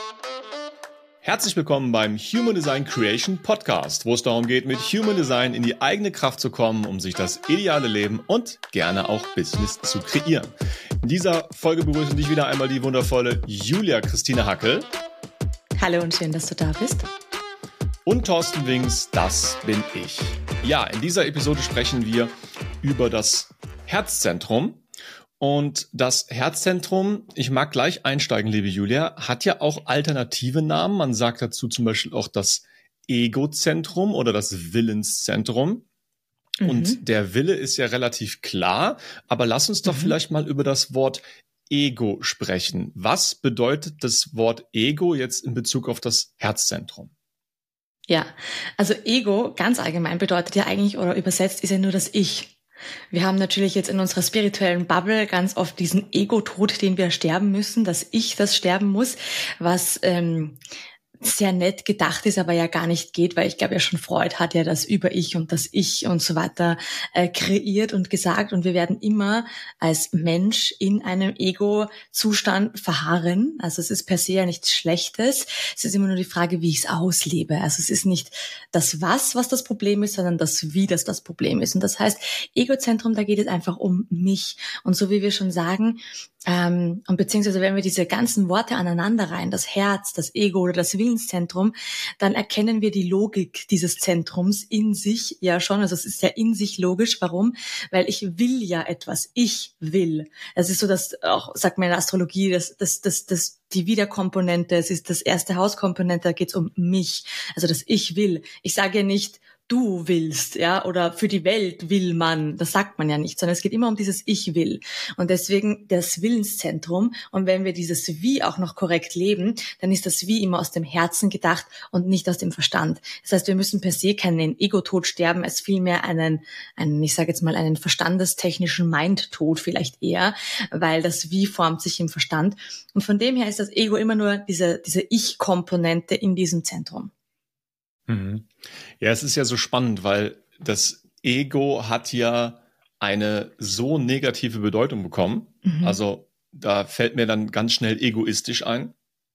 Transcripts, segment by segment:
Herzlich willkommen beim Human Design Creation Podcast, wo es darum geht, mit Human Design in die eigene Kraft zu kommen, um sich das ideale Leben und gerne auch Business zu kreieren. In dieser Folge begrüßen dich wieder einmal die wundervolle Julia Christine Hackel. Hallo und schön, dass du da bist. Und Thorsten Wings, das bin ich. Ja, in dieser Episode sprechen wir über das Herzzentrum. Und das Herzzentrum, ich mag gleich einsteigen, liebe Julia, hat ja auch alternative Namen. Man sagt dazu zum Beispiel auch das Egozentrum oder das Willenszentrum. Und der Wille ist ja relativ klar, aber lass uns doch vielleicht mal über das Wort Ego sprechen. Was bedeutet das Wort Ego jetzt in Bezug auf das Herzzentrum? Ja, also Ego ganz allgemein bedeutet ja eigentlich, oder übersetzt ist ja nur das Ich. Wir haben natürlich jetzt in unserer spirituellen Bubble ganz oft diesen Ego-Tod, den wir sterben müssen, das Ich, das sterben muss, was sehr nett gedacht ist, aber ja gar nicht geht, weil ich glaube ja schon Freud hat ja das Über-Ich und das Ich und so weiter kreiert und gesagt, und wir werden immer als Mensch in einem Ego-Zustand verharren. Also es ist per se ja nichts Schlechtes. Es ist immer nur die Frage, wie ich es auslebe. Also es ist nicht das Was das Problem ist, sondern das Wie das Problem ist. Und das heißt, Egozentrum, da geht es einfach um mich. Und so wie wir schon sagen, und beziehungsweise wenn wir diese ganzen Worte aneinander reihen, das Herz, das Ego oder das Willenszentrum, dann erkennen wir die Logik dieses Zentrums in sich ja schon. Also es ist ja in sich logisch. Warum? Weil ich will ja etwas. Ich will. Es ist so, dass auch, sagt man in der Astrologie, die Wiederkomponente, es ist das erste Hauskomponente, da geht es um mich. Also das Ich will. Ich sage ja nicht, du willst, ja, oder für die Welt will man, das sagt man ja nicht, sondern es geht immer um dieses Ich will. Und deswegen das Willenszentrum. Und wenn wir dieses Wie auch noch korrekt leben, dann ist das Wie immer aus dem Herzen gedacht und nicht aus dem Verstand. Das heißt, wir müssen per se keinen Ego-Tod sterben, als vielmehr einen, ich sage jetzt mal, einen verstandestechnischen Mind-Tod vielleicht eher, weil das Wie formt sich im Verstand. Und von dem her ist das Ego immer nur diese Ich-Komponente in diesem Zentrum. Ja, es ist ja so spannend, weil das Ego hat ja eine so negative Bedeutung bekommen. Also da fällt mir dann ganz schnell egoistisch ein.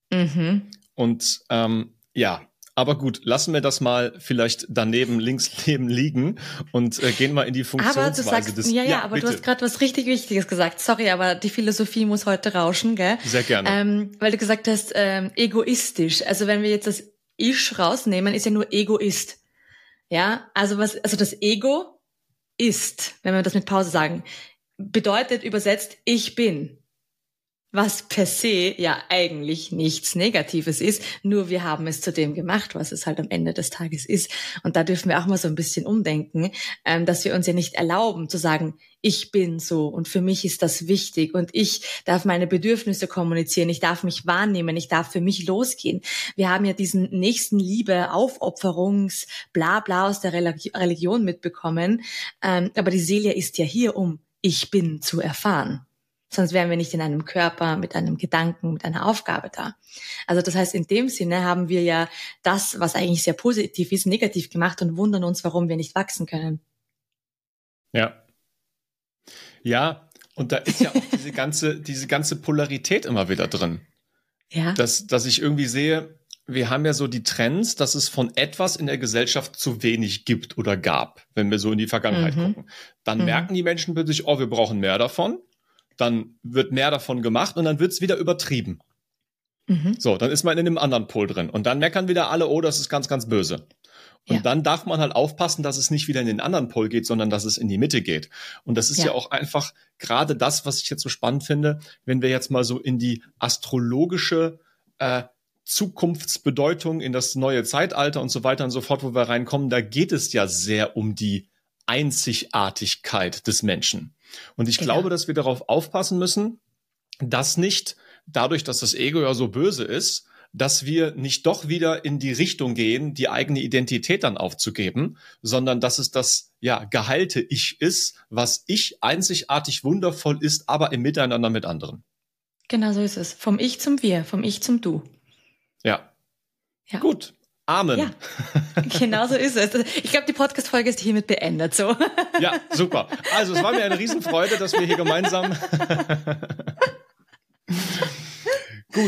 Und ja, aber gut, lassen wir das mal vielleicht daneben, links neben liegen und gehen mal in die Funktionsweise. Aber du sagst, aber bitte. Du hast gerade was richtig Wichtiges gesagt. Sorry, aber die Philosophie muss heute rauschen, gell? Sehr gerne. Weil du gesagt hast, egoistisch. Also wenn wir jetzt das Ich rausnehmen, ist ja nur Egoist. Ja, also das Ego ist, wenn wir das mit Pause sagen, bedeutet übersetzt, ich bin. Was per se ja eigentlich nichts Negatives ist, nur wir haben es zu dem gemacht, was es halt am Ende des Tages ist. Und da dürfen wir auch mal so ein bisschen umdenken, dass wir uns ja nicht erlauben zu sagen, ich bin so und für mich ist das wichtig und ich darf meine Bedürfnisse kommunizieren, ich darf mich wahrnehmen, ich darf für mich losgehen. Wir haben ja diesen Nächstenliebe, Aufopferungs, Blabla aus der Religion mitbekommen, aber die Seele ist ja hier, um ich bin zu erfahren. Sonst wären wir nicht in einem Körper, mit einem Gedanken, mit einer Aufgabe da. Also das heißt, in dem Sinne haben wir ja das, was eigentlich sehr positiv ist, negativ gemacht und wundern uns, warum wir nicht wachsen können. Ja. Ja, und da ist ja auch diese ganze Polarität immer wieder drin. Ja. Dass ich irgendwie sehe, wir haben ja so die Trends, dass es von etwas in der Gesellschaft zu wenig gibt oder gab, wenn wir so in die Vergangenheit gucken. Dann merken die Menschen plötzlich, wir brauchen mehr davon. Dann wird mehr davon gemacht und dann wird es wieder übertrieben. So, dann ist man in einem anderen Pol drin. Und dann meckern wieder alle, das ist ganz, ganz böse. Und dann darf man halt aufpassen, dass es nicht wieder in den anderen Pol geht, sondern dass es in die Mitte geht. Und das ist ja auch einfach gerade das, was ich jetzt so spannend finde, wenn wir jetzt mal so in die astrologische Zukunftsbedeutung, in das neue Zeitalter und so weiter und so fort, wo wir reinkommen, da geht es ja sehr um die Einzigartigkeit des Menschen. Und ich glaube, dass wir darauf aufpassen müssen, dass nicht dadurch, dass das Ego ja so böse ist, dass wir nicht doch wieder in die Richtung gehen, die eigene Identität dann aufzugeben, sondern dass es das geheilte Ich ist, was ich einzigartig wundervoll ist, aber im Miteinander mit anderen. Genau so ist es. Vom Ich zum Wir, vom Ich zum Du. Ja. Gut. Amen. Ja, genau so ist es. Ich glaube, die Podcast-Folge ist hiermit beendet. So. Ja, super. Also es war mir eine Riesenfreude, dass wir hier gemeinsam... Gut.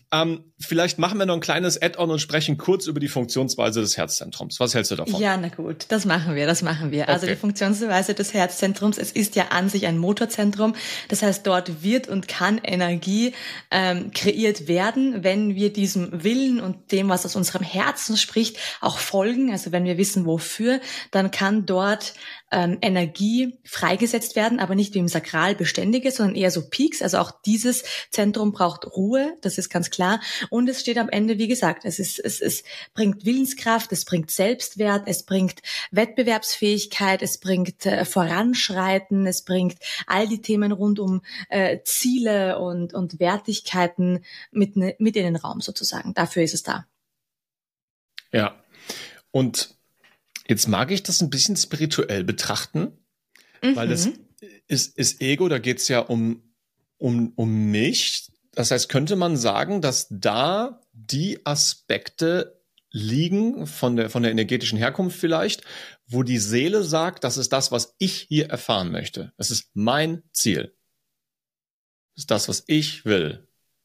Vielleicht machen wir noch ein kleines Add-on und sprechen kurz über die Funktionsweise des Herzzentrums. Was hältst du davon? Ja, na gut, das machen wir. Okay. Also die Funktionsweise des Herzzentrums, es ist ja an sich ein Motorzentrum. Das heißt, dort wird und kann Energie kreiert werden, wenn wir diesem Willen und dem, was aus unserem Herzen spricht, auch folgen. Also wenn wir wissen, wofür, dann kann dort Energie freigesetzt werden, aber nicht wie im Sakral beständige, sondern eher so Peaks. Also auch dieses Zentrum braucht Ruhe, das ist ganz klar. Und es steht am Ende, wie gesagt, es bringt Willenskraft, es bringt Selbstwert, es bringt Wettbewerbsfähigkeit, es bringt Voranschreiten, es bringt all die Themen rund um Ziele und Wertigkeiten mit in den Raum sozusagen. Dafür ist es da. Ja, und jetzt mag ich das ein bisschen spirituell betrachten, weil das ist Ego, da geht's ja um mich. Das heißt, könnte man sagen, dass da die Aspekte liegen von der energetischen Herkunft vielleicht, wo die Seele sagt, das ist das, was ich hier erfahren möchte. Das ist mein Ziel. Das ist das, was ich will.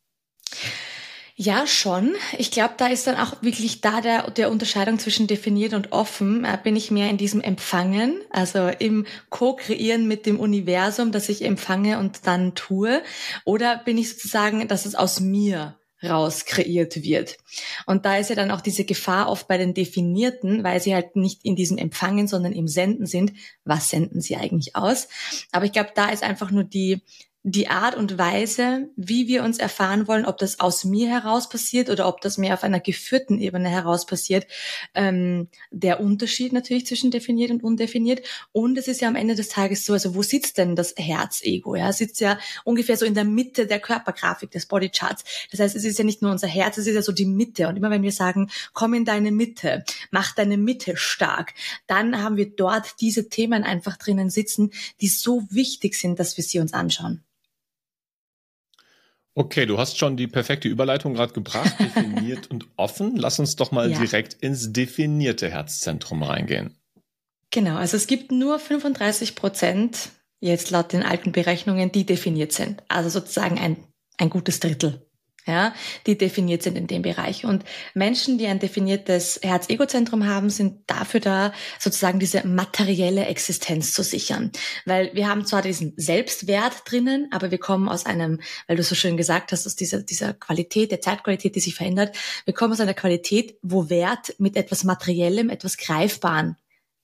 Ja, schon. Ich glaube, da ist dann auch wirklich da der Unterscheidung zwischen definiert und offen. Bin ich mehr in diesem Empfangen, also im Co-Kreieren mit dem Universum, dass ich empfange und dann tue, oder bin ich sozusagen, dass es aus mir raus kreiert wird. Und da ist ja dann auch diese Gefahr oft bei den Definierten, weil sie halt nicht in diesem Empfangen, sondern im Senden sind. Was senden sie eigentlich aus? Aber ich glaube, da ist einfach nur die Art und Weise, wie wir uns erfahren wollen, ob das aus mir heraus passiert oder ob das mehr auf einer geführten Ebene heraus passiert, der Unterschied natürlich zwischen definiert und undefiniert. Und es ist ja am Ende des Tages so, also wo sitzt denn das Herz-Ego? Ja, sitzt ja ungefähr so in der Mitte der Körpergrafik des Bodycharts. Das heißt, es ist ja nicht nur unser Herz, es ist ja so die Mitte. Und immer wenn wir sagen, komm in deine Mitte, mach deine Mitte stark, dann haben wir dort diese Themen einfach drinnen sitzen, die so wichtig sind, dass wir sie uns anschauen. Okay, du hast schon die perfekte Überleitung gerade gebracht, definiert und offen. Lass uns doch mal direkt ins definierte Herzzentrum reingehen. Genau, also es gibt nur 35%, jetzt laut den alten Berechnungen, die definiert sind. Also sozusagen ein gutes Drittel, ja, die definiert sind in dem Bereich. Und Menschen, die ein definiertes Herz-Ego-Zentrum haben, sind dafür da, sozusagen diese materielle Existenz zu sichern. Weil wir haben zwar diesen Selbstwert drinnen, aber wir kommen aus einem, weil du so schön gesagt hast, aus dieser Qualität, der Zeitqualität, die sich verändert, wir kommen aus einer Qualität, wo Wert mit etwas Materiellem, etwas Greifbaren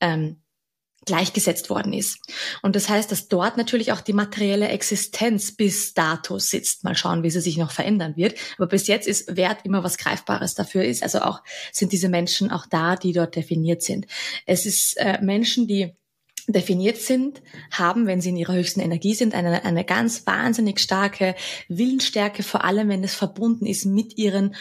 gleichgesetzt worden ist. Und das heißt, dass dort natürlich auch die materielle Existenz bis dato sitzt. Mal schauen, wie sie sich noch verändern wird. Aber bis jetzt ist Wert immer was Greifbares dafür ist. Also auch sind diese Menschen auch da, die dort definiert sind. Es ist Menschen, die definiert sind, haben, wenn sie in ihrer höchsten Energie sind, eine ganz wahnsinnig starke Willensstärke, vor allem wenn es verbunden ist mit ihren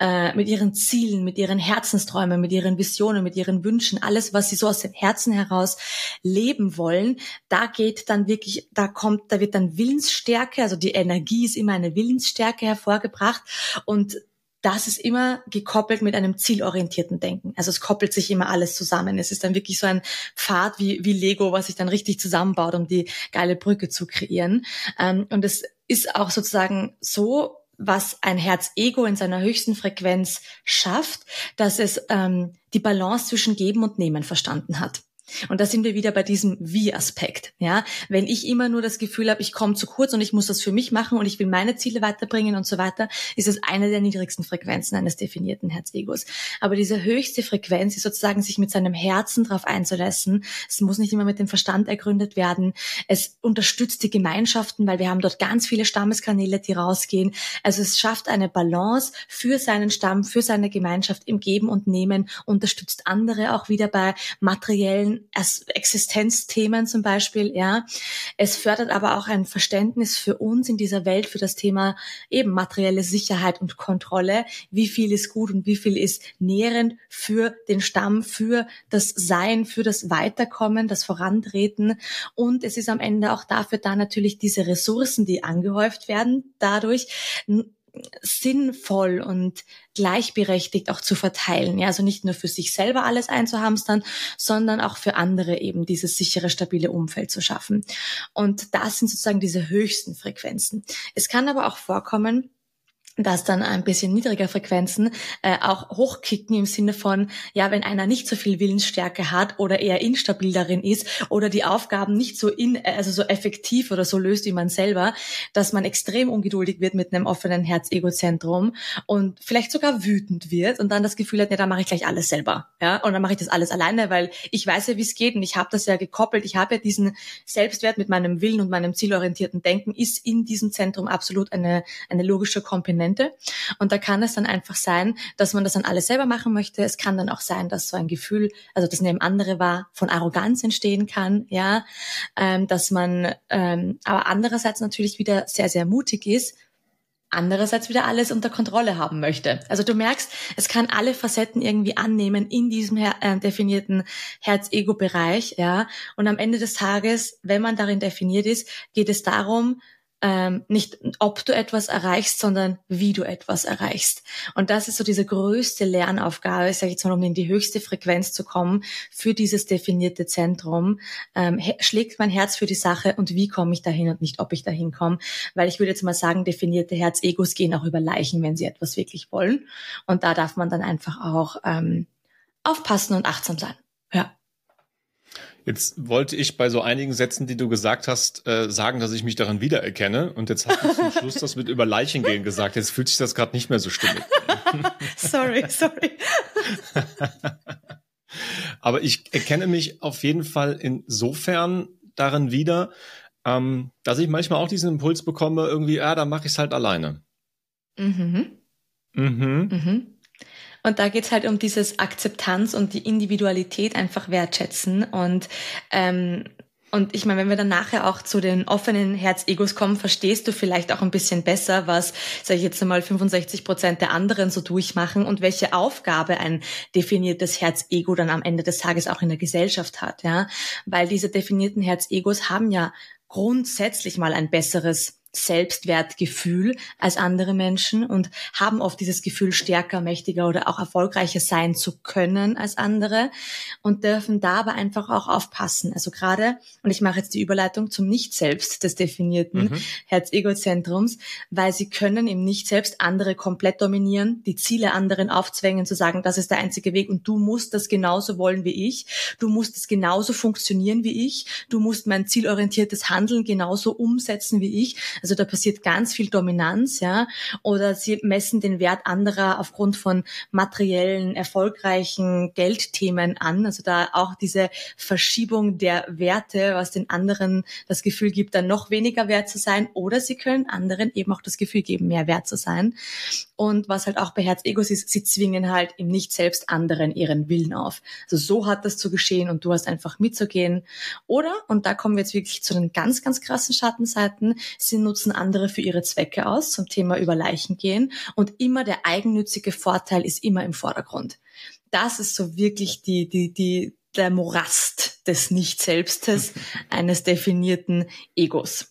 Zielen, mit ihren Herzensträumen, mit ihren Visionen, mit ihren Wünschen, alles, was sie so aus dem Herzen heraus leben wollen. Da geht dann wirklich, da wird dann Willensstärke, also die Energie ist immer eine Willensstärke hervorgebracht und das ist immer gekoppelt mit einem zielorientierten Denken. Also es koppelt sich immer alles zusammen. Es ist dann wirklich so ein Pfad wie Lego, was sich dann richtig zusammenbaut, um die geile Brücke zu kreieren. Und es ist auch sozusagen so, was ein Herz-Ego in seiner höchsten Frequenz schafft, dass es die Balance zwischen Geben und Nehmen verstanden hat. Und da sind wir wieder bei diesem Wie-Aspekt. Ja, wenn ich immer nur das Gefühl habe, ich komme zu kurz und ich muss das für mich machen und ich will meine Ziele weiterbringen und so weiter, ist es eine der niedrigsten Frequenzen eines definierten Herzegos. Aber diese höchste Frequenz ist sozusagen, sich mit seinem Herzen darauf einzulassen. Es muss nicht immer mit dem Verstand ergründet werden. Es unterstützt die Gemeinschaften, weil wir haben dort ganz viele Stammeskanäle, die rausgehen. Also es schafft eine Balance für seinen Stamm, für seine Gemeinschaft im Geben und Nehmen, unterstützt andere auch wieder bei materiellen Existenzthemen zum Beispiel, ja. Es fördert aber auch ein Verständnis für uns in dieser Welt, für das Thema eben materielle Sicherheit und Kontrolle. Wie viel ist gut und wie viel ist nährend für den Stamm, für das Sein, für das Weiterkommen, das Vorantreten. Und es ist am Ende auch dafür da, natürlich diese Ressourcen, die angehäuft werden, dadurch sinnvoll und gleichberechtigt auch zu verteilen. Ja, also nicht nur für sich selber alles einzuhamstern, sondern auch für andere eben dieses sichere, stabile Umfeld zu schaffen. Und das sind sozusagen diese höchsten Frequenzen. Es kann aber auch vorkommen, dass dann ein bisschen niedriger Frequenzen auch hochkicken im Sinne von, ja, wenn einer nicht so viel Willensstärke hat oder eher instabil darin ist oder die Aufgaben nicht so so effektiv oder so löst wie man selber, dass man extrem ungeduldig wird mit einem offenen Herz-Ego-Zentrum und vielleicht sogar wütend wird und dann das Gefühl hat, ja, dann mache ich gleich alles selber, ja, und dann mache ich das alles alleine, weil ich weiß ja, wie es geht und ich habe das ja gekoppelt, ich habe ja diesen Selbstwert mit meinem Willen und meinem zielorientierten Denken ist in diesem Zentrum absolut eine logische Komponente. Und da kann es dann einfach sein, dass man das dann alles selber machen möchte. Es kann dann auch sein, dass so ein Gefühl, also das neben andere war, von Arroganz entstehen kann, ja, dass man aber andererseits natürlich wieder sehr, sehr mutig ist, andererseits wieder alles unter Kontrolle haben möchte. Also du merkst, es kann alle Facetten irgendwie annehmen in diesem definierten Herz-Ego-Bereich, ja. Und am Ende des Tages, wenn man darin definiert ist, geht es darum, nicht ob du etwas erreichst, sondern wie du etwas erreichst. Und das ist so diese größte Lernaufgabe, sage ich jetzt mal, um in die höchste Frequenz zu kommen für dieses definierte Zentrum. Schlägt mein Herz für die Sache und wie komme ich dahin und nicht, ob ich dahin komme. Weil ich würde jetzt mal sagen, definierte Herz-Egos gehen auch über Leichen, wenn sie etwas wirklich wollen. Und da darf man dann einfach auch aufpassen und achtsam sein. Ja. Jetzt wollte ich bei so einigen Sätzen, die du gesagt hast, sagen, dass ich mich daran wiedererkenne. Und jetzt hast du zum Schluss das mit über Leichen gehen gesagt. Jetzt fühlt sich das gerade nicht mehr so stimmig an. Sorry. Aber ich erkenne mich auf jeden Fall insofern darin wieder, dass ich manchmal auch diesen Impuls bekomme, irgendwie, dann mache ich es halt alleine. Und da geht's halt um dieses Akzeptanz und die Individualität einfach wertschätzen und ich meine, wenn wir dann nachher auch zu den offenen Herz-Egos kommen, verstehst du vielleicht auch ein bisschen besser, was, sage ich jetzt einmal, 65% der anderen so durchmachen und welche Aufgabe ein definiertes Herz-Ego dann am Ende des Tages auch in der Gesellschaft hat, ja, weil diese definierten Herz-Egos haben ja grundsätzlich mal ein besseres Selbstwertgefühl als andere Menschen und haben oft dieses Gefühl, stärker, mächtiger oder auch erfolgreicher sein zu können als andere und dürfen da aber einfach auch aufpassen. Also gerade, und ich mache jetzt die Überleitung zum Nicht-Selbst des definierten Herz-Ego-Zentrums, weil sie können im Nicht-Selbst andere komplett dominieren, die Ziele anderen aufzwängen, zu sagen, das ist der einzige Weg und du musst das genauso wollen wie ich, du musst es genauso funktionieren wie ich, du musst mein zielorientiertes Handeln genauso umsetzen wie ich. Also da passiert ganz viel Dominanz, ja, oder sie messen den Wert anderer aufgrund von materiellen, erfolgreichen Geldthemen an. Also da auch diese Verschiebung der Werte, was den anderen das Gefühl gibt, dann noch weniger wert zu sein, oder sie können anderen eben auch das Gefühl geben, mehr wert zu sein. Und was halt auch bei Herz-Egos ist, sie zwingen halt im Nicht-Selbst anderen ihren Willen auf. Also so hat das zu geschehen und du hast einfach mitzugehen. Oder, und da kommen wir jetzt wirklich zu den ganz, ganz krassen Schattenseiten, sie nutzen andere für ihre Zwecke aus, zum Thema über Leichen gehen. Und immer der eigennützige Vorteil ist immer im Vordergrund. Das ist so wirklich der Morast des Nicht-Selbstes eines definierten Egos.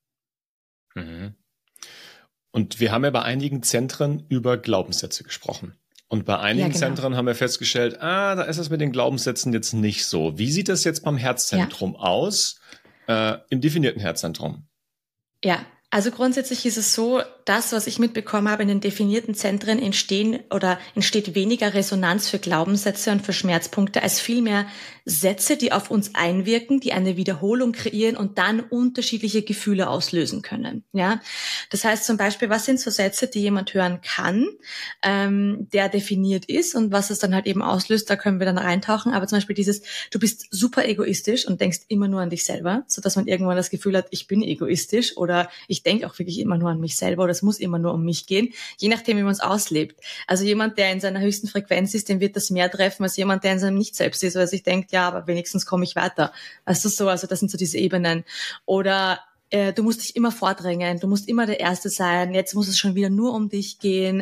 Und wir haben ja bei einigen Zentren über Glaubenssätze gesprochen. Und bei einigen Zentren haben wir festgestellt, da ist es mit den Glaubenssätzen jetzt nicht so. Wie sieht das jetzt beim Herzzentrum aus, im definierten Herzzentrum? Ja, also grundsätzlich ist es so, das, was ich mitbekommen habe, in den definierten Zentren entsteht weniger Resonanz für Glaubenssätze und für Schmerzpunkte als vielmehr Sätze, die auf uns einwirken, die eine Wiederholung kreieren und dann unterschiedliche Gefühle auslösen können. Ja, das heißt zum Beispiel, was sind so Sätze, die jemand hören kann, der definiert ist und was es dann halt eben auslöst, da können wir dann reintauchen. Aber zum Beispiel dieses, du bist super egoistisch und denkst immer nur an dich selber, so dass man irgendwann das Gefühl hat, ich bin egoistisch oder ich denke auch wirklich immer nur an mich selber oder es muss immer nur um mich gehen, je nachdem, wie man es auslebt. Also jemand, der in seiner höchsten Frequenz ist, den wird das mehr treffen als jemand, der in seinem Nicht-Selbst ist, weil sich denkt, ja, aber wenigstens komme ich weiter. Also das sind so diese Ebenen. Oder du musst dich immer vordrängen, du musst immer der Erste sein, jetzt muss es schon wieder nur um dich gehen.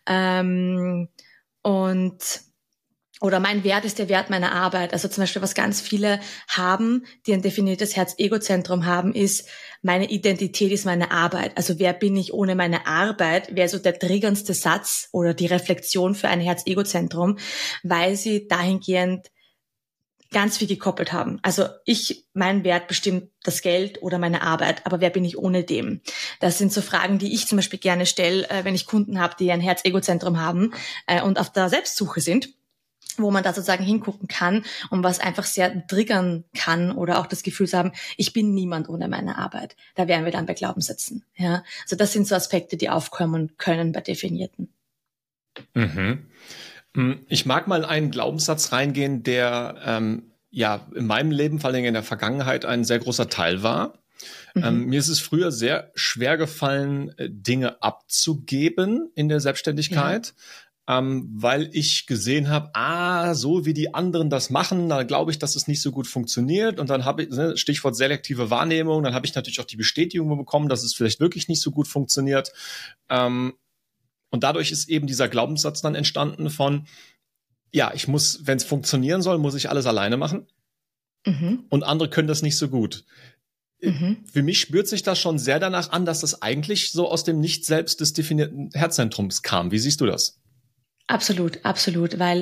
Oder mein Wert ist der Wert meiner Arbeit. Also zum Beispiel, was ganz viele haben, die ein definiertes Herz-Ego-Zentrum haben, ist, meine Identität ist meine Arbeit. Also wer bin ich ohne meine Arbeit, wäre so der triggerndste Satz oder die Reflexion für ein Herz-Ego-Zentrum, weil sie dahingehend ganz viel gekoppelt haben. Also mein Wert bestimmt das Geld oder meine Arbeit, aber wer bin ich ohne dem? Das sind so Fragen, die ich zum Beispiel gerne stelle, wenn ich Kunden habe, die ein Herz-Ego-Zentrum haben und auf der Selbstsuche sind, wo man da sozusagen hingucken kann und was einfach sehr triggern kann oder auch das Gefühl zu haben, ich bin niemand ohne meine Arbeit. Da wären wir dann bei Glaubenssätzen. Ja, also das sind so Aspekte, die aufkommen können bei Definierten. Mhm. Ich mag mal in einen Glaubenssatz reingehen, der in meinem Leben, vor allem in der Vergangenheit, ein sehr großer Teil war. Mir ist es früher sehr schwer gefallen, Dinge abzugeben in der Selbstständigkeit, weil ich gesehen habe, so wie die anderen das machen, dann glaube ich, dass es nicht so gut funktioniert. Und dann habe ich, Stichwort selektive Wahrnehmung, dann habe ich natürlich auch die Bestätigung bekommen, dass es vielleicht wirklich nicht so gut funktioniert. Und dadurch ist eben dieser Glaubenssatz dann entstanden von, ich muss, wenn es funktionieren soll, muss ich alles alleine machen. Und andere können das nicht so gut. Für mich spürt sich das schon sehr danach an, dass das eigentlich so aus dem nicht selbst des definierten Herzzentrums kam. Wie siehst du das? Absolut, absolut, weil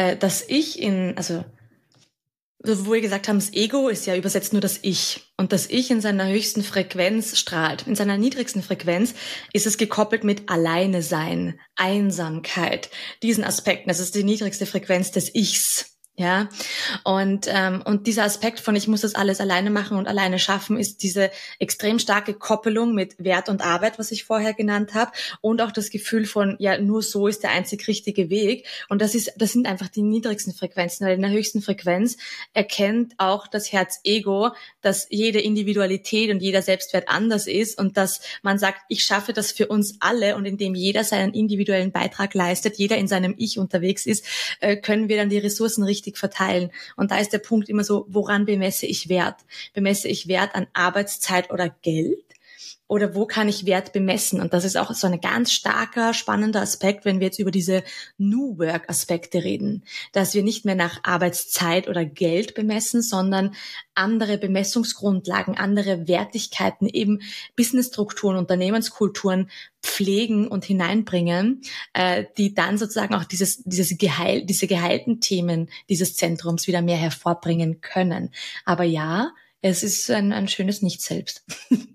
wo wir gesagt haben, das Ego ist ja übersetzt nur das Ich. Und das Ich in seiner höchsten Frequenz strahlt. In seiner niedrigsten Frequenz ist es gekoppelt mit Alleine sein, Einsamkeit, diesen Aspekten. Das ist die niedrigste Frequenz des Ichs. Ja, und dieser Aspekt von ich muss das alles alleine machen und alleine schaffen, ist diese extrem starke Koppelung mit Wert und Arbeit, was ich vorher genannt habe, und auch das Gefühl von nur so ist der einzig richtige Weg. Und das sind einfach die niedrigsten Frequenzen, weil in der höchsten Frequenz erkennt auch das Herz-Ego, dass jede Individualität und jeder Selbstwert anders ist und dass man sagt, ich schaffe das für uns alle, und indem jeder seinen individuellen Beitrag leistet, jeder in seinem Ich unterwegs ist, können wir dann die Ressourcen richtig verteilen. Und da ist der Punkt immer so, woran bemesse ich Wert? Bemesse ich Wert an Arbeitszeit oder Geld? Oder wo kann ich Wert bemessen? Und das ist auch so ein ganz starker, spannender Aspekt, wenn wir jetzt über diese New Work-Aspekte reden, dass wir nicht mehr nach Arbeitszeit oder Geld bemessen, sondern andere Bemessungsgrundlagen, andere Wertigkeiten, eben Businessstrukturen, Unternehmenskulturen pflegen und hineinbringen, die dann sozusagen auch diese geheilten Themen dieses Zentrums wieder mehr hervorbringen können. Aber ja, es ist ein schönes Nicht-Selbst.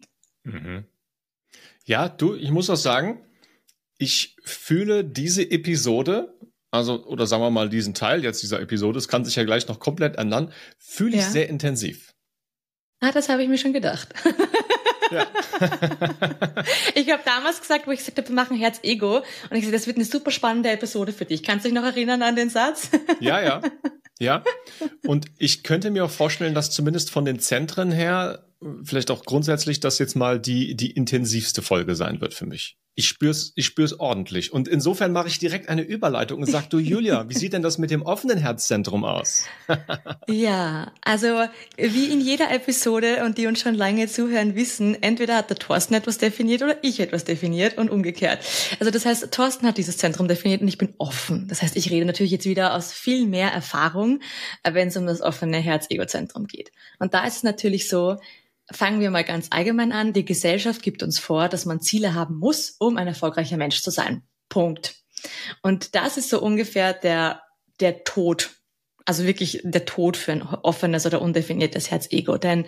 Ja, ich muss auch sagen, ich fühle diese Episode, oder sagen wir mal diesen Teil jetzt dieser Episode, es kann sich ja gleich noch komplett ändern, fühle ich sehr intensiv. Das habe ich mir schon gedacht. Ja. Ich habe damals gesagt, wo ich gesagt habe, wir machen Herz-Ego, und ich gesagt, das wird eine super spannende Episode für dich. Kannst du dich noch erinnern an den Satz? Ja. Und ich könnte mir auch vorstellen, dass zumindest von den Zentren her vielleicht auch grundsätzlich das jetzt mal die intensivste Folge sein wird für mich. Ich spür's ordentlich. Und insofern mache ich direkt eine Überleitung und sag, du Julia, wie sieht denn das mit dem offenen Herzzentrum aus? Ja, also wie in jeder Episode, und die uns schon lange zuhören, wissen, entweder hat der Thorsten etwas definiert oder ich etwas definiert und umgekehrt. Also das heißt, Thorsten hat dieses Zentrum definiert und ich bin offen. Das heißt, ich rede natürlich jetzt wieder aus viel mehr Erfahrung, wenn es um das offene Herz-Ego-Zentrum geht. Und da ist es natürlich so, fangen wir mal ganz allgemein an. Die Gesellschaft gibt uns vor, dass man Ziele haben muss, um ein erfolgreicher Mensch zu sein. Punkt. Und das ist so ungefähr der Tod. Also wirklich der Tod für ein offenes oder undefiniertes Herz-Ego. Denn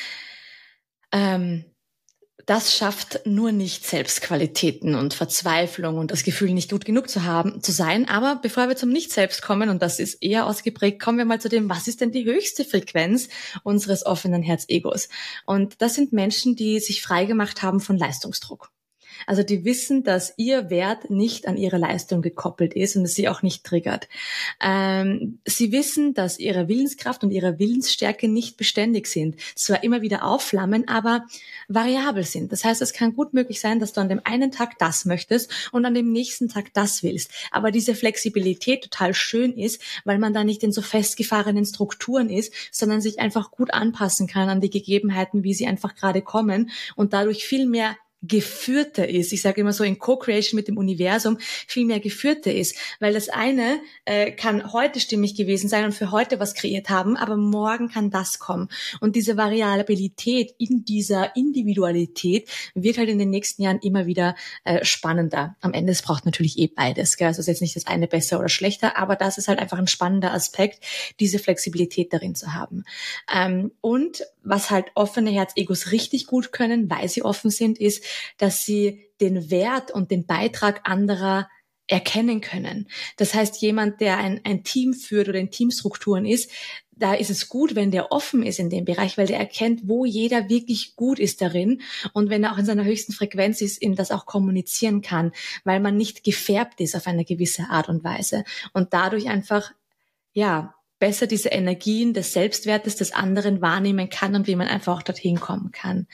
das schafft nur nicht Selbstqualitäten und Verzweiflung und das Gefühl, nicht gut genug zu sein. Aber bevor wir zum Nicht-Selbst kommen, und das ist eher ausgeprägt, kommen wir mal zu dem, was ist denn die höchste Frequenz unseres offenen Herz-Egos? Und das sind Menschen, die sich freigemacht haben von Leistungsdruck. Also die wissen, dass ihr Wert nicht an ihre Leistung gekoppelt ist und es sie auch nicht triggert. Sie wissen, dass ihre Willenskraft und ihre Willensstärke nicht beständig sind. Zwar immer wieder aufflammen, aber variabel sind. Das heißt, es kann gut möglich sein, dass du an dem einen Tag das möchtest und an dem nächsten Tag das willst. Aber diese Flexibilität total schön ist, weil man da nicht in so festgefahrenen Strukturen ist, sondern sich einfach gut anpassen kann an die Gegebenheiten, wie sie einfach gerade kommen und dadurch viel mehr geführter ist. Ich sage immer so in Co-Creation mit dem Universum viel mehr geführter ist, weil das eine kann heute stimmig gewesen sein und für heute was kreiert haben, aber morgen kann das kommen. Und diese Variabilität in dieser Individualität wird halt in den nächsten Jahren immer wieder spannender. Am Ende, es braucht natürlich beides. Gell? Also es ist jetzt nicht das eine besser oder schlechter, aber das ist halt einfach ein spannender Aspekt, diese Flexibilität darin zu haben. Und was halt offene Herzegos richtig gut können, weil sie offen sind, ist, dass sie den Wert und den Beitrag anderer erkennen können. Das heißt, jemand, der ein Team führt oder in Teamstrukturen ist, da ist es gut, wenn der offen ist in dem Bereich, weil der erkennt, wo jeder wirklich gut ist darin und wenn er auch in seiner höchsten Frequenz ist, ihm das auch kommunizieren kann, weil man nicht gefärbt ist auf eine gewisse Art und Weise und dadurch einfach, besser diese Energien des Selbstwertes des anderen wahrnehmen kann und wie man einfach auch dorthin kommen kann.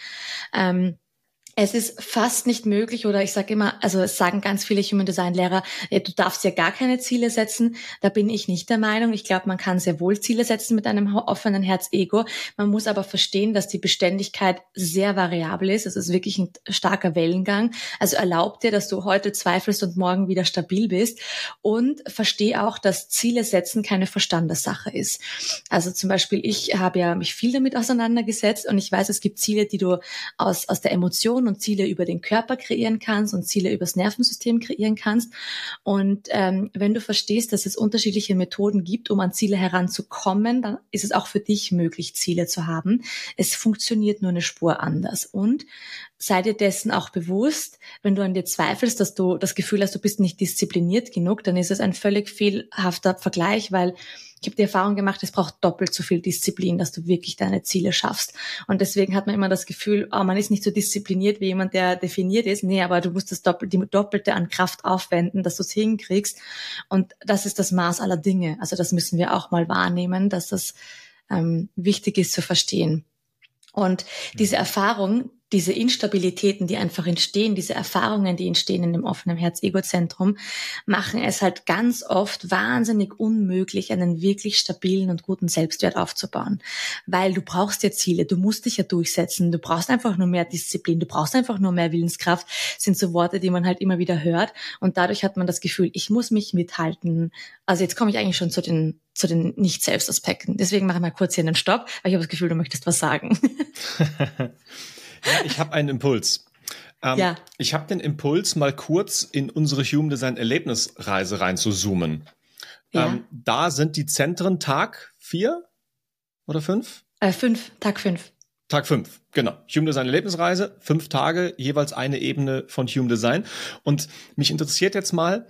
Es ist fast nicht möglich, oder ich sage immer, also es sagen ganz viele Human Design Lehrer, du darfst ja gar keine Ziele setzen. Da bin ich nicht der Meinung. Ich glaube, man kann sehr wohl Ziele setzen mit einem offenen Herz-Ego. Man muss aber verstehen, dass die Beständigkeit sehr variabel ist. Es ist wirklich ein starker Wellengang. Also erlaub dir, dass du heute zweifelst und morgen wieder stabil bist. Und verstehe auch, dass Ziele setzen keine Verstandessache ist. Also zum Beispiel, ich habe ja mich viel damit auseinandergesetzt und ich weiß, es gibt Ziele, die du aus der Emotion und Ziele über den Körper kreieren kannst und Ziele übers Nervensystem kreieren kannst. Und wenn du verstehst, dass es unterschiedliche Methoden gibt, um an Ziele heranzukommen, dann ist es auch für dich möglich, Ziele zu haben. Es funktioniert nur eine Spur anders. Und sei dir dessen auch bewusst, wenn du an dir zweifelst, dass du das Gefühl hast, du bist nicht diszipliniert genug, dann ist es ein völlig fehlhafter Vergleich, weil ich habe die Erfahrung gemacht, es braucht doppelt so viel Disziplin, dass du wirklich deine Ziele schaffst. Und deswegen hat man immer das Gefühl, man ist nicht so diszipliniert wie jemand, der definiert ist. Nee, aber du musst die Doppelte an Kraft aufwenden, dass du es hinkriegst. Und das ist das Maß aller Dinge. Also das müssen wir auch mal wahrnehmen, dass das wichtig ist zu verstehen. Und diese Erfahrung, diese Instabilitäten, die einfach entstehen, diese Erfahrungen, die entstehen in dem offenen Herz-Ego-Zentrum, machen es halt ganz oft wahnsinnig unmöglich, einen wirklich stabilen und guten Selbstwert aufzubauen. Weil du brauchst ja Ziele, du musst dich ja durchsetzen, du brauchst einfach nur mehr Disziplin, du brauchst einfach nur mehr Willenskraft, sind so Worte, die man halt immer wieder hört. Und dadurch hat man das Gefühl, ich muss mich mithalten. Also jetzt komme ich eigentlich schon zu den Nicht-Selbst-Aspekten. Deswegen mache ich mal kurz hier einen Stopp, weil ich habe das Gefühl, du möchtest was sagen. Ja, ich habe einen Impuls. Ich habe den Impuls, mal kurz in unsere Human Design Erlebnisreise reinzuzoomen. Ja. Da sind die Zentren Tag 4 oder 5? 5, Tag 5. Tag 5, genau. Human Design Erlebnisreise, 5 Tage, jeweils eine Ebene von Human Design. Und mich interessiert jetzt mal,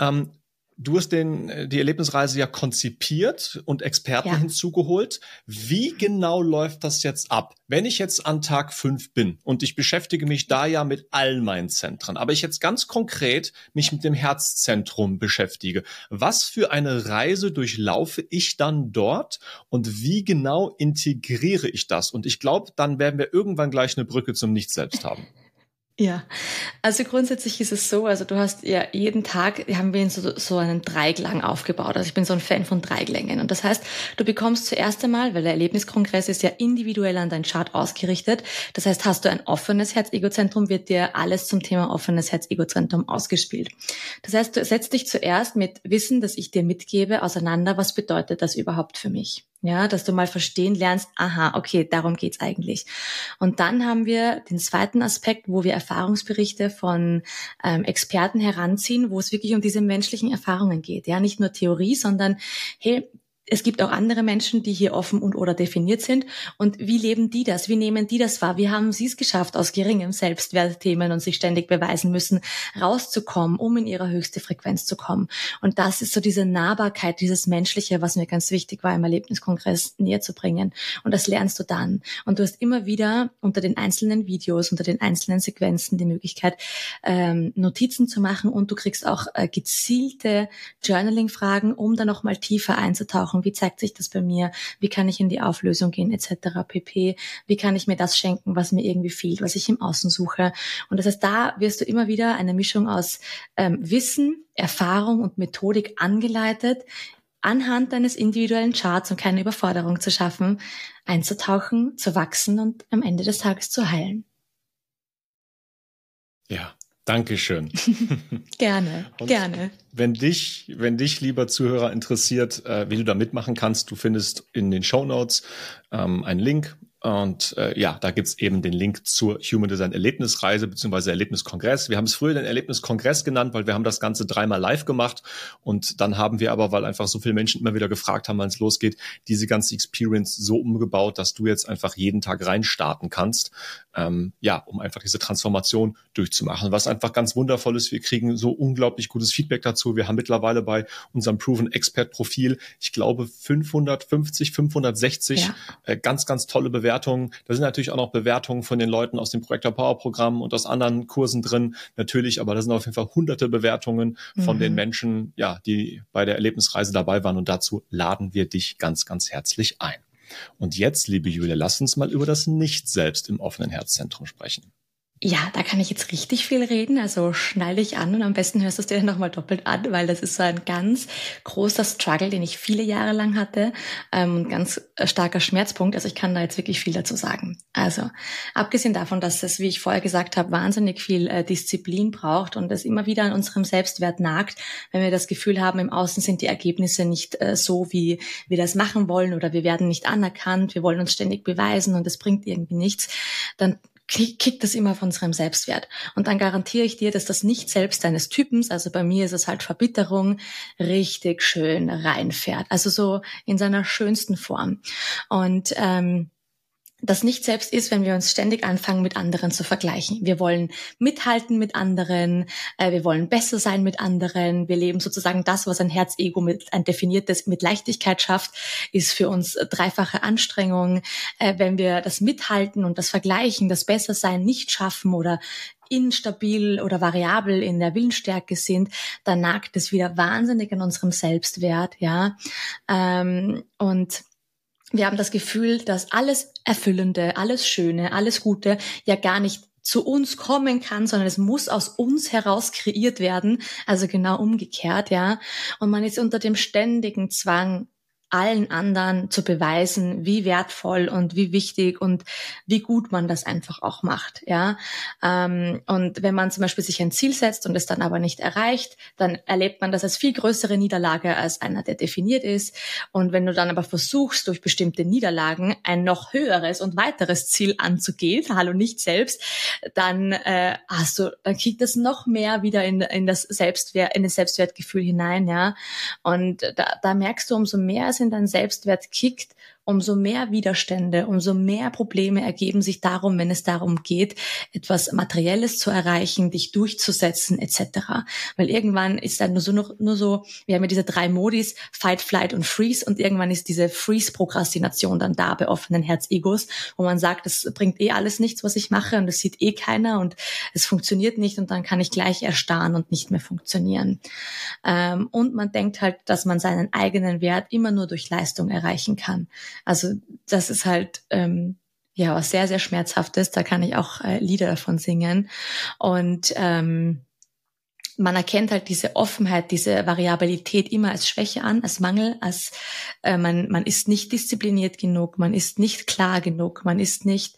du hast die Erlebnisreise ja konzipiert und Experten hinzugeholt. Wie genau läuft das jetzt ab? Wenn ich jetzt an Tag 5 bin und ich beschäftige mich da ja mit allen meinen Zentren, aber ich jetzt ganz konkret mich mit dem Herzzentrum beschäftige, was für eine Reise durchlaufe ich dann dort und wie genau integriere ich das? Und ich glaube, dann werden wir irgendwann gleich eine Brücke zum Nicht-Selbst haben. Ja, also grundsätzlich ist es so, also du hast ja jeden Tag, haben wir so einen Dreiklang aufgebaut. Also ich bin so ein Fan von Dreiklängen. Und das heißt, du bekommst zuerst einmal, weil der Erlebniskongress ist ja individuell an deinen Chart ausgerichtet. Das heißt, hast du ein offenes Herz-Ego-Zentrum, wird dir alles zum Thema offenes Herz-Ego-Zentrum ausgespielt. Das heißt, du setzt dich zuerst mit Wissen, das ich dir mitgebe, auseinander. Was bedeutet das überhaupt für mich? Ja, dass du mal verstehen lernst, aha, okay, darum geht's eigentlich. Und dann haben wir den zweiten Aspekt, wo wir Erfahrungsberichte von Experten heranziehen, wo es wirklich um diese menschlichen Erfahrungen geht. Ja, nicht nur Theorie, sondern hey, es gibt auch andere Menschen, die hier offen und oder definiert sind. Und wie leben die das? Wie nehmen die das wahr? Wie haben sie es geschafft, aus geringem Selbstwertthemen und sich ständig beweisen müssen, rauszukommen, um in ihre höchste Frequenz zu kommen? Und das ist so diese Nahbarkeit, dieses Menschliche, was mir ganz wichtig war, im Erlebniskongress näher zu bringen. Und das lernst du dann. Und du hast immer wieder unter den einzelnen Videos, unter den einzelnen Sequenzen die Möglichkeit, Notizen zu machen. Und du kriegst auch gezielte Journaling-Fragen, um da nochmal tiefer einzutauchen. Wie zeigt sich das bei mir? Wie kann ich in die Auflösung gehen, etc. pp. Wie kann ich mir das schenken, was mir irgendwie fehlt, was ich im Außen suche? Und das heißt, da wirst du immer wieder eine Mischung aus Wissen, Erfahrung und Methodik angeleitet, anhand deines individuellen Charts, um keine Überforderung zu schaffen, einzutauchen, zu wachsen und am Ende des Tages zu heilen. Ja, Dankeschön. Gerne, gerne. Wenn dich, lieber Zuhörer, interessiert, wie du da mitmachen kannst, du findest in den Shownotes einen Link. Und da gibt's eben den Link zur Human Design Erlebnisreise bzw. Erlebniskongress. Wir haben es früher den Erlebniskongress genannt, weil wir haben das Ganze 3-mal live gemacht. Und dann haben wir aber, weil einfach so viele Menschen immer wieder gefragt haben, wann es losgeht, diese ganze Experience so umgebaut, dass du jetzt einfach jeden Tag reinstarten kannst, um einfach diese Transformation durchzumachen. Was einfach ganz wundervoll ist, wir kriegen so unglaublich gutes Feedback dazu. Wir haben mittlerweile bei unserem Proven Expert Profil, ich glaube 550, 560 ganz, ganz tolle Bewertungen. Da sind natürlich auch noch Bewertungen von den Leuten aus dem Projector Power Programm und aus anderen Kursen drin, natürlich, aber da sind auf jeden Fall hunderte Bewertungen von den Menschen, die bei der Erlebnisreise dabei waren, und dazu laden wir dich ganz, ganz herzlich ein. Und jetzt, liebe Julia, lass uns mal über das Nicht-Selbst im offenen Herzzentrum sprechen. Ja, da kann ich jetzt richtig viel reden, also schnall dich an und am besten hörst du es dir nochmal doppelt an, weil das ist so ein ganz großer Struggle, den ich viele Jahre lang hatte, ein ganz starker Schmerzpunkt, also ich kann da jetzt wirklich viel dazu sagen. Also, abgesehen davon, dass es, wie ich vorher gesagt habe, wahnsinnig viel Disziplin braucht und es immer wieder an unserem Selbstwert nagt, wenn wir das Gefühl haben, im Außen sind die Ergebnisse nicht so, wie wir das machen wollen, oder wir werden nicht anerkannt, wir wollen uns ständig beweisen und es bringt irgendwie nichts, dann kickt das immer von unserem Selbstwert. Und dann garantiere ich dir, dass das Nicht-Selbst deines Typens, also bei mir ist es halt Verbitterung, richtig schön reinfährt. Also so in seiner schönsten Form. Und das Nicht-Selbst ist, wenn wir uns ständig anfangen, mit anderen zu vergleichen. Wir wollen mithalten mit anderen, wir wollen besser sein mit anderen, wir leben sozusagen das, was ein Herz-Ego ein definiertes mit Leichtigkeit schafft, ist für uns dreifache Anstrengung. Wenn wir das Mithalten und das Vergleichen, das Bessersein nicht schaffen oder instabil oder variabel in der Willensstärke sind, dann nagt es wieder wahnsinnig an unserem Selbstwert, und wir haben das Gefühl, dass alles Erfüllende, alles Schöne, alles Gute ja gar nicht zu uns kommen kann, sondern es muss aus uns heraus kreiert werden. Also genau umgekehrt, Und man ist unter dem ständigen Zwang, allen anderen zu beweisen, wie wertvoll und wie wichtig und wie gut man das einfach auch macht, Und wenn man zum Beispiel sich ein Ziel setzt und es dann aber nicht erreicht, dann erlebt man das als viel größere Niederlage als einer, der definiert ist. Und wenn du dann aber versuchst, durch bestimmte Niederlagen ein noch höheres und weiteres Ziel anzugehen, hallo nicht selbst, dann dann kriegt das noch mehr wieder in das Selbstwert, in das Selbstwertgefühl hinein, Und da merkst du, umso mehr es in dein Selbstwert kickt, umso mehr Widerstände, umso mehr Probleme ergeben sich darum, wenn es darum geht, etwas Materielles zu erreichen, dich durchzusetzen etc. Weil irgendwann ist dann nur so, wir haben ja diese 3 Modis, Fight, Flight und Freeze, und irgendwann ist diese Freeze-Prokrastination dann da bei offenen Herz-Egos, wo man sagt, das bringt alles nichts, was ich mache, und das sieht keiner und es funktioniert nicht, und dann kann ich gleich erstarren und nicht mehr funktionieren. Und man denkt halt, dass man seinen eigenen Wert immer nur durch Leistung erreichen kann. Also das ist halt was sehr, sehr Schmerzhaftes. Da kann ich auch Lieder davon singen. Und man erkennt halt diese Offenheit, diese Variabilität immer als Schwäche an, als Mangel, als man ist nicht diszipliniert genug, man ist nicht klar genug, man ist es nicht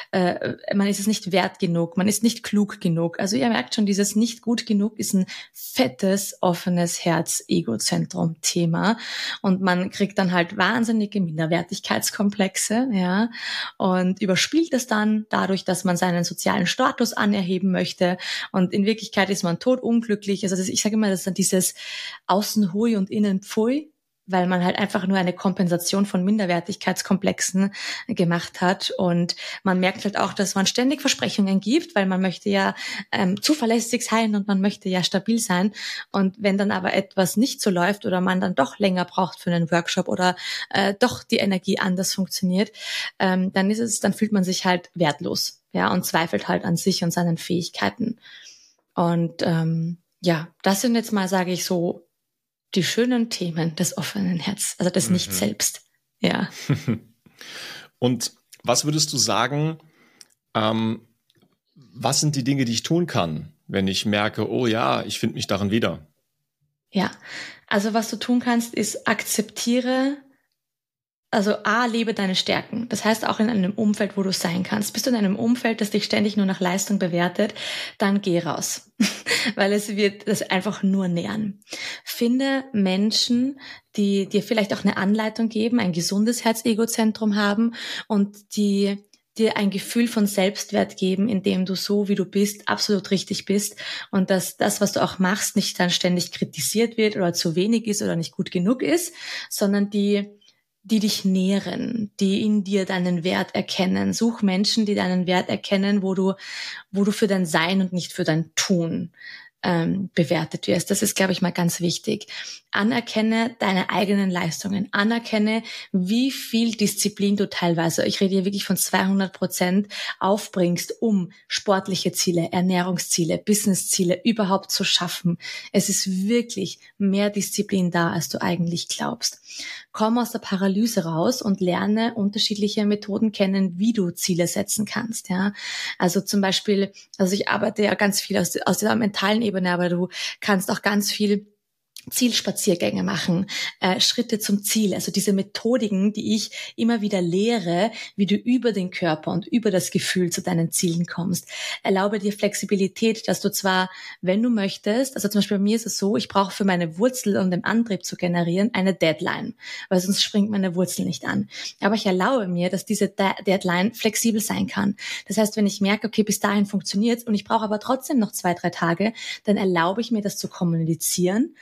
wert genug, man ist nicht klug genug. Also ihr merkt schon, dieses nicht gut genug ist ein fettes, offenes Herz-Ego-Zentrum-Thema, und man kriegt dann halt wahnsinnige Minderwertigkeitskomplexe, und überspielt es dann dadurch, dass man seinen sozialen Status anerheben möchte, und in Wirklichkeit ist man totunglücklich. Also ich sage immer, das ist dann dieses Außen hui und innen pfui, weil man halt einfach nur eine Kompensation von Minderwertigkeitskomplexen gemacht hat. Und man merkt halt auch, dass man ständig Versprechungen gibt, weil man möchte ja zuverlässig sein und man möchte ja stabil sein. Und wenn dann aber etwas nicht so läuft oder man dann doch länger braucht für einen Workshop oder doch die Energie anders funktioniert, dann fühlt man sich halt wertlos, und zweifelt halt an sich und seinen Fähigkeiten. Und das sind jetzt mal, sage ich so, die schönen Themen des offenen Herz, also des Nicht-Selbst. Ja. Und was würdest du sagen, was sind die Dinge, die ich tun kann, wenn ich merke, oh ja, ich finde mich darin wieder? Ja, also was du tun kannst, ist akzeptiere, also lebe deine Stärken. Das heißt auch in einem Umfeld, wo du sein kannst. Bist du in einem Umfeld, das dich ständig nur nach Leistung bewertet, dann geh raus. Weil es wird das einfach nur nähren. Finde Menschen, die dir vielleicht auch eine Anleitung geben, ein gesundes Herz-Ego-Zentrum haben und die dir ein Gefühl von Selbstwert geben, indem du so, wie du bist, absolut richtig bist und dass das, was du auch machst, nicht dann ständig kritisiert wird oder zu wenig ist oder nicht gut genug ist, sondern die dich nähren, die in dir deinen Wert erkennen. Such Menschen, die deinen Wert erkennen, wo du für dein Sein und nicht für dein Tun bewertet wirst. Das ist, glaube ich, mal ganz wichtig. Anerkenne deine eigenen Leistungen. Anerkenne, wie viel Disziplin du teilweise, ich rede hier wirklich von 200%, aufbringst, um sportliche Ziele, Ernährungsziele, Businessziele überhaupt zu schaffen. Es ist wirklich mehr Disziplin da, als du eigentlich glaubst. Komm aus der Paralyse raus und lerne unterschiedliche Methoden kennen, wie du Ziele setzen kannst. Ja, also zum Beispiel, also ich arbeite ja ganz viel aus der mentalen Ebene, aber du kannst auch ganz viel Zielspaziergänge machen, Schritte zum Ziel, also diese Methodiken, die ich immer wieder lehre, wie du über den Körper und über das Gefühl zu deinen Zielen kommst. Erlaube dir Flexibilität, dass du zwar, wenn du möchtest, also zum Beispiel bei mir ist es so, ich brauche für meine Wurzel, um den Antrieb zu generieren, eine Deadline, weil sonst springt meine Wurzel nicht an. Aber ich erlaube mir, dass diese Deadline flexibel sein kann. Das heißt, wenn ich merke, okay, bis dahin funktioniert's und ich brauche aber trotzdem noch 2-3 Tage, dann erlaube ich mir, das zu kommunizieren,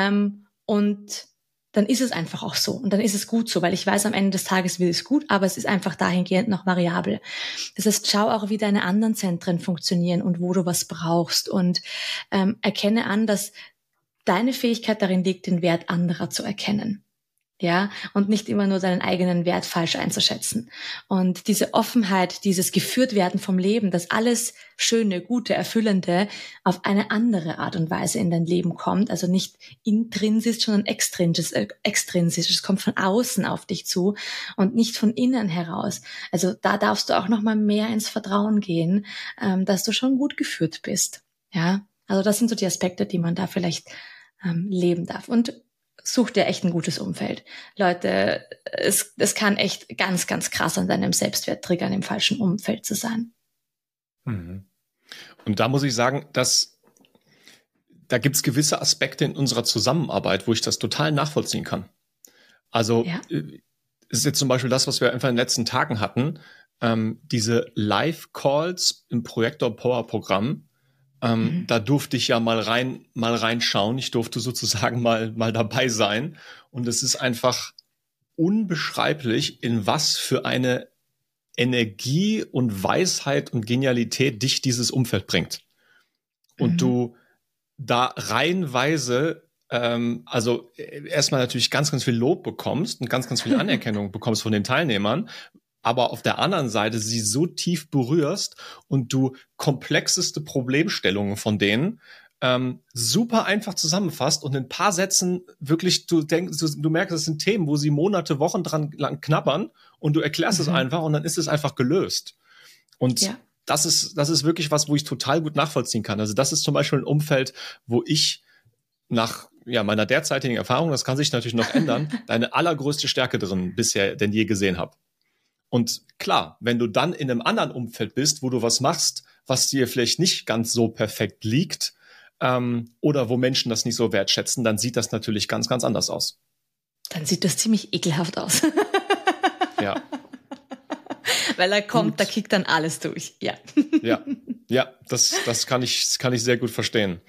und dann ist es einfach auch so. Und dann ist es gut so, weil ich weiß, am Ende des Tages wird es gut, aber es ist einfach dahingehend noch variabel. Das heißt, schau auch, wie deine anderen Zentren funktionieren und wo du was brauchst und erkenne an, dass deine Fähigkeit darin liegt, den Wert anderer zu erkennen. Ja, und nicht immer nur deinen eigenen Wert falsch einzuschätzen. Und diese Offenheit, dieses Geführtwerden vom Leben, dass alles Schöne, Gute, Erfüllende auf eine andere Art und Weise in dein Leben kommt, also nicht intrinsisch, sondern extrinsisch. Es kommt von außen auf dich zu und nicht von innen heraus. Also da darfst du auch noch mal mehr ins Vertrauen gehen, dass du schon gut geführt bist. Ja, also das sind so die Aspekte, die man da vielleicht leben darf. Und such dir echt ein gutes Umfeld. Leute, es kann echt ganz, ganz krass an deinem Selbstwert triggern, im falschen Umfeld zu sein. Mhm. Und da muss ich sagen, da gibt es gewisse Aspekte in unserer Zusammenarbeit, wo ich das total nachvollziehen kann. Also ist jetzt zum Beispiel das, was wir einfach in den letzten Tagen hatten, diese Live-Calls im Projektor Power Programm. Da durfte ich ja mal reinschauen. Ich durfte sozusagen mal dabei sein. Und es ist einfach unbeschreiblich, in was für eine Energie und Weisheit und Genialität dich dieses Umfeld bringt. Und du da reihenweise, also erstmal natürlich ganz, ganz viel Lob bekommst und ganz, ganz viel Anerkennung bekommst von den Teilnehmern, aber auf der anderen Seite sie so tief berührst und du komplexeste Problemstellungen von denen super einfach zusammenfasst und in ein paar Sätzen wirklich, du merkst, das sind Themen, wo sie Monate, Wochen dran lang knabbern und du erklärst es einfach und dann ist es einfach gelöst. Und das ist wirklich was, wo ich total gut nachvollziehen kann. Also das ist zum Beispiel ein Umfeld, wo ich nach meiner derzeitigen Erfahrung, das kann sich natürlich noch ändern, deine allergrößte Stärke drin bisher denn je gesehen habe. Und klar, wenn du dann in einem anderen Umfeld bist, wo du was machst, was dir vielleicht nicht ganz so perfekt liegt, oder wo Menschen das nicht so wertschätzen, dann sieht das natürlich ganz, ganz anders aus. Dann sieht das ziemlich ekelhaft aus. Ja. Weil da kickt dann alles durch. Ja. Ja, das kann ich sehr gut verstehen.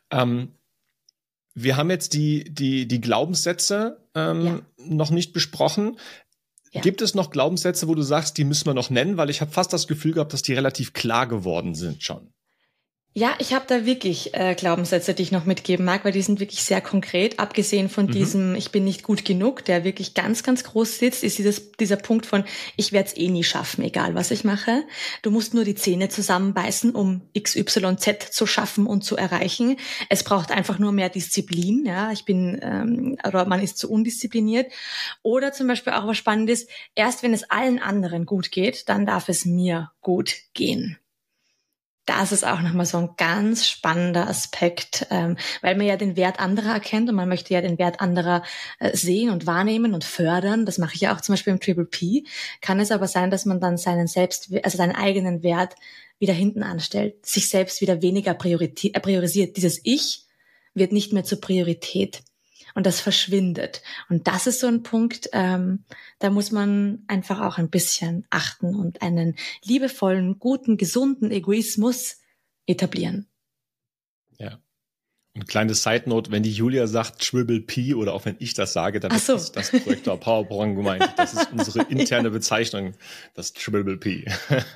Wir haben jetzt die Glaubenssätze noch nicht besprochen. Ja. Gibt es noch Glaubenssätze, wo du sagst, die müssen wir noch nennen? Weil ich habe fast das Gefühl gehabt, dass die relativ klar geworden sind schon. Ja, ich habe da wirklich Glaubenssätze, die ich noch mitgeben mag, weil die sind wirklich sehr konkret. Abgesehen von diesem ich bin nicht gut genug, der wirklich ganz, ganz groß sitzt, ist dieser Punkt von ich werde es eh nie schaffen, egal was ich mache. Du musst nur die Zähne zusammenbeißen, um XYZ zu schaffen und zu erreichen. Es braucht einfach nur mehr Disziplin. Ja, oder man ist zu undiszipliniert. Oder zum Beispiel auch was Spannendes, erst wenn es allen anderen gut geht, dann darf es mir gut gehen. das ist auch nochmal so ein ganz spannender Aspekt, weil man ja den Wert anderer erkennt und man möchte ja den Wert anderer sehen und wahrnehmen und fördern. Das mache ich ja auch zum Beispiel im Triple P. Kann es aber sein, dass man dann seinen eigenen Wert wieder hinten anstellt, sich selbst wieder weniger priorisiert. Dieses Ich wird nicht mehr zur Priorität. Und das verschwindet. Und das ist so ein Punkt, da muss man einfach auch ein bisschen achten und einen liebevollen, guten, gesunden Egoismus etablieren. Ja. Und kleine Side-Note, wenn die Julia sagt Triple P oder auch wenn ich das sage, dann ist das Projektor Powerbrain gemeint. Das ist unsere interne Bezeichnung, das Triple P.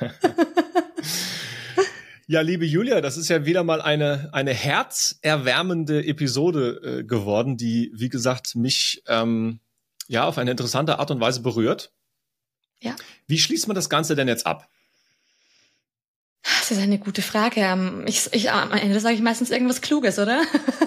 Ja, liebe Julia, das ist ja wieder mal eine herzerwärmende Episode geworden, die, wie gesagt, mich auf eine interessante Art und Weise berührt. Ja. Wie schließt man das Ganze denn jetzt ab? Das ist eine gute Frage. Am Ende sage ich meistens irgendwas Kluges, oder?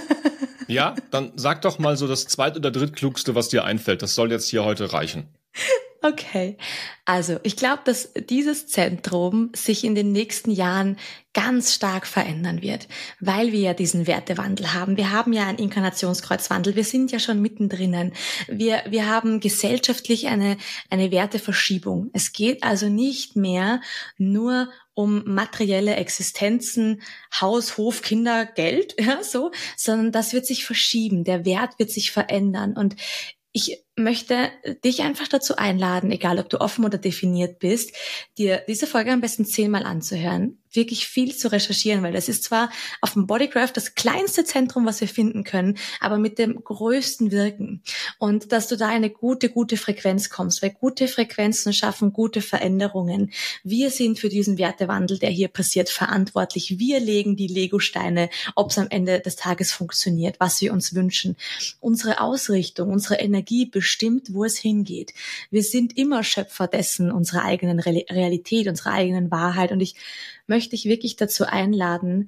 Ja, dann sag doch mal so das zweit- oder drittklugste, was dir einfällt. Das soll jetzt hier heute reichen. Okay, also ich glaube, dass dieses Zentrum sich in den nächsten Jahren ganz stark verändern wird, weil wir ja diesen Wertewandel haben. Wir haben ja einen Inkarnationskreuzwandel, wir sind ja schon mittendrin. Wir haben gesellschaftlich eine Werteverschiebung. Es geht also nicht mehr nur um materielle Existenzen, Haus, Hof, Kinder, Geld, sondern das wird sich verschieben, der Wert wird sich verändern und ich möchte dich einfach dazu einladen, egal ob du offen oder definiert bist, dir diese Folge am besten 10-mal anzuhören, wirklich viel zu recherchieren, weil das ist zwar auf dem Bodycraft das kleinste Zentrum, was wir finden können, aber mit dem größten Wirken. Und dass du da eine gute Frequenz kommst, weil gute Frequenzen schaffen gute Veränderungen. Wir sind für diesen Wertewandel, der hier passiert, verantwortlich. Wir legen die Legosteine, ob es am Ende des Tages funktioniert, was wir uns wünschen. Unsere Ausrichtung, unsere Energie bestimmt, wo es hingeht. Wir sind immer Schöpfer dessen, unserer eigenen Realität, unserer eigenen Wahrheit. Und ich möchte dich wirklich dazu einladen,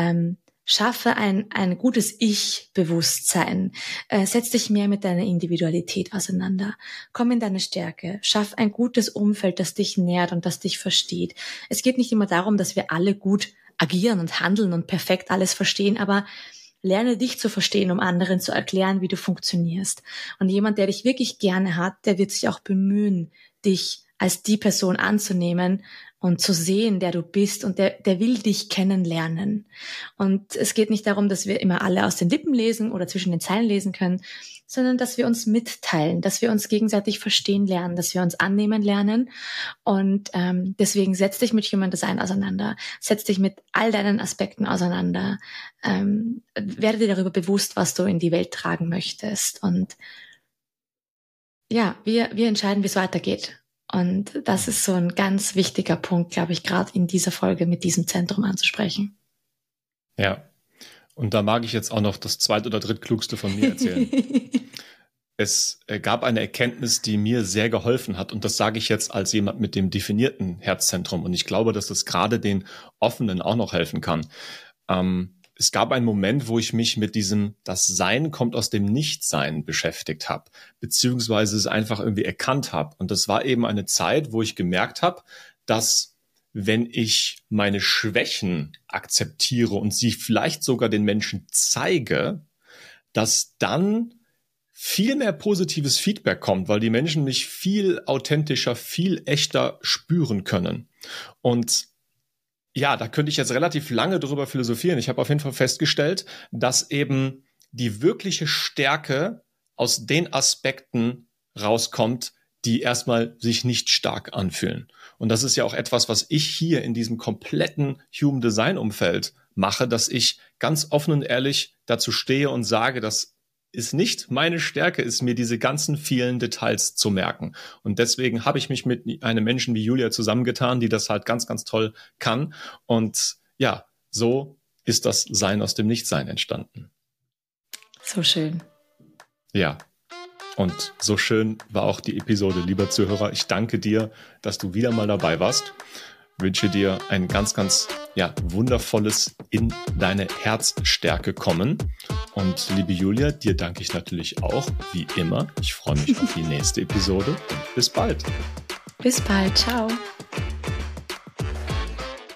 schaffe ein gutes Ich-Bewusstsein. Setz dich mehr mit deiner Individualität auseinander. Komm in deine Stärke. Schaff ein gutes Umfeld, das dich nährt und das dich versteht. Es geht nicht immer darum, dass wir alle gut agieren und handeln und perfekt alles verstehen, aber lerne dich zu verstehen, um anderen zu erklären, wie du funktionierst. Und jemand, der dich wirklich gerne hat, der wird sich auch bemühen, dich als die Person anzunehmen und zu sehen, der du bist, und der will dich kennenlernen. Und es geht nicht darum, dass wir immer alle aus den Lippen lesen oder zwischen den Zeilen lesen können, sondern dass wir uns mitteilen, dass wir uns gegenseitig verstehen lernen, dass wir uns annehmen lernen. Und deswegen setz dich mit Human Design auseinander, setz dich mit all deinen Aspekten auseinander, werde dir darüber bewusst, was du in die Welt tragen möchtest. Und ja, wir entscheiden, wie es weitergeht. Und das ist so ein ganz wichtiger Punkt, glaube ich, gerade in dieser Folge mit diesem Zentrum anzusprechen. Ja, und da mag ich jetzt auch noch das zweit- oder drittklugste von mir erzählen. Es gab eine Erkenntnis, die mir sehr geholfen hat, und das sage ich jetzt als jemand mit dem definierten Herzzentrum, und ich glaube, dass das gerade den Offenen auch noch helfen kann. Es gab einen Moment, wo ich mich mit diesem das Sein kommt aus dem Nichtsein beschäftigt habe, beziehungsweise es einfach irgendwie erkannt habe. Und das war eben eine Zeit, wo ich gemerkt habe, dass wenn ich meine Schwächen akzeptiere und sie vielleicht sogar den Menschen zeige, dass dann viel mehr positives Feedback kommt, weil die Menschen mich viel authentischer, viel echter spüren können. Und ja, da könnte ich jetzt relativ lange drüber philosophieren. Ich habe auf jeden Fall festgestellt, dass eben die wirkliche Stärke aus den Aspekten rauskommt, die erstmal sich nicht stark anfühlen. Und das ist ja auch etwas, was ich hier in diesem kompletten Human Design Umfeld mache, dass ich ganz offen und ehrlich dazu stehe und sage, dass ist nicht meine Stärke, ist mir diese ganzen vielen Details zu merken. Und deswegen habe ich mich mit einem Menschen wie Julia zusammengetan, die das halt ganz, ganz toll kann. Und ja, so ist das Sein aus dem Nichtsein entstanden. So schön. Ja, und so schön war auch die Episode, lieber Zuhörer. Ich danke dir, dass du wieder mal dabei warst. Wünsche dir ein ganz, ganz wundervolles in deine Herzstärke kommen. Und liebe Julia, dir danke ich natürlich auch, wie immer. Ich freue mich auf die nächste Episode und bis bald. Bis bald, ciao.